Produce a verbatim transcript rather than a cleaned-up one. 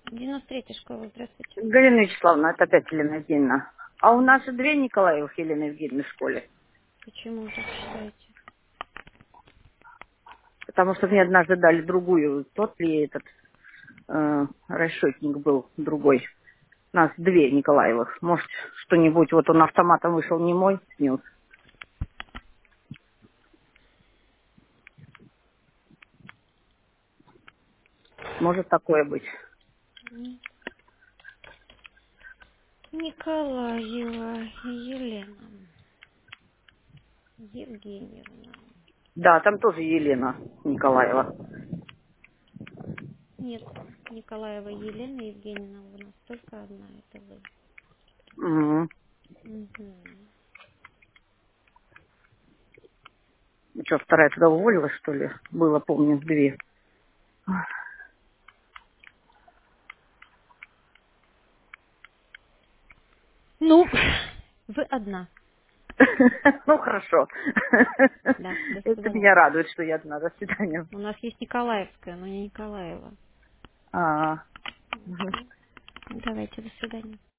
девяносто третья школа, здравствуйте. Галина Вячеславовна, это опять Елена Евгеньевна. А у нас же две Николаевых Елены Евгеньевны в школе. Почему так считаете? Потому что мне однажды дали другую. Тот ли этот э, расчетник был другой. У нас две Николаевых. Может, что-нибудь, вот он автоматом вышел не мой, снес. Может такое быть. М, Николаева Елена Евгеньевна. Да, там тоже Елена Николаева. Нет, Николаева Елена Евгеньевна у нас только одна, это вы. Угу. Мгм. Что, вторая туда уволилась, что ли? Было, помню, две. Ну, вы одна. Ну, хорошо. Да, до Это свидания. меня радует, что я одна. До свидания. У нас есть Николаевская, но не Николаева. А, Мгм. Давайте, до свидания.